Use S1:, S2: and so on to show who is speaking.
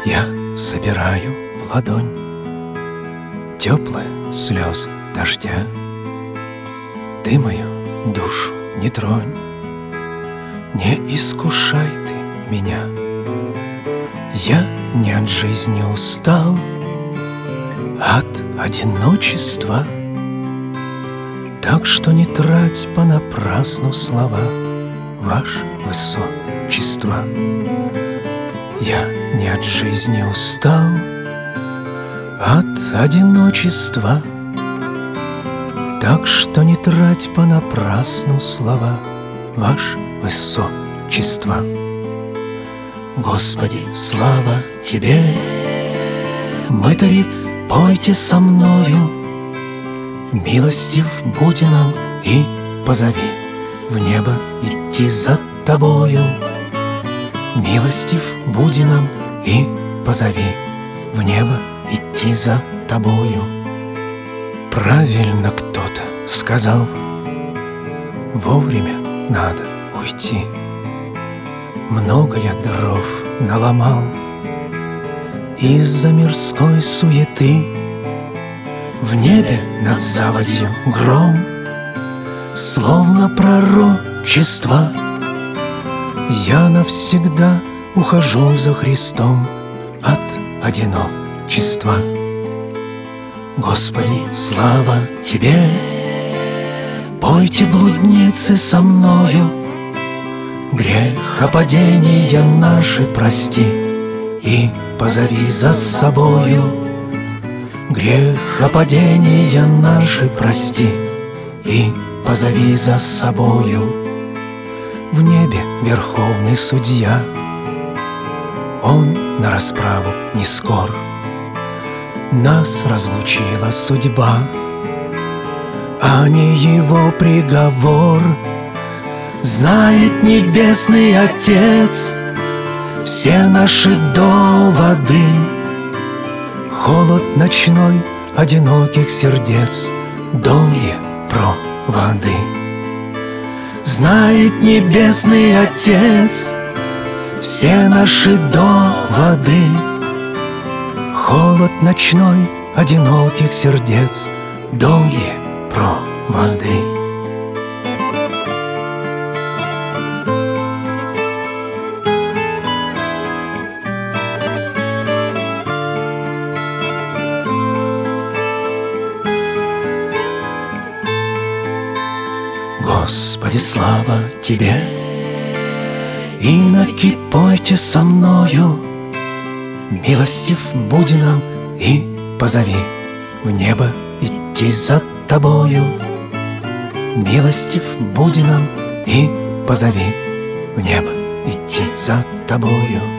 S1: Я собираю в ладонь теплые слезы дождя. Ты мою душу не тронь, не искушай ты меня. Я не от жизни устал, от одиночества. Так что не трать понапрасну слова, ваше высочество. Я не от жизни устал, от одиночества. Так что не трать понапрасну слова, ваше высочество. Господи, слава Тебе! Мытари, пойте со мною, милостив буди нам и позови в небо идти за Тобою. Милостив буди нам и позови в небо идти за Тобою. Правильно кто-то сказал, вовремя надо уйти. Много я дров наломал из-за мирской суеты. В небе над заводью гром, словно пророчество. Я навсегда ухожу за Христом от одиночества. Господи, слава Тебе! Пойте, блудницы, со мною, грехопадения наши прости и позови за собою. Грехопадения наши прости и позови за собою. В небе верховный судья, он на расправу не скор. Нас разлучила судьба, а не его приговор. Знает Небесный Отец все наши доводы. Холод ночной одиноких сердец, долгие проводы. Знает Небесный Отец все наши доводы. Холод ночной одиноких сердец, долгие проводы. Господи, слава Тебе! Иноки, пойте со мною, милостив буди нам и позови в небо идти за Тобою. Милостив буди нам и позови в небо идти за Тобою.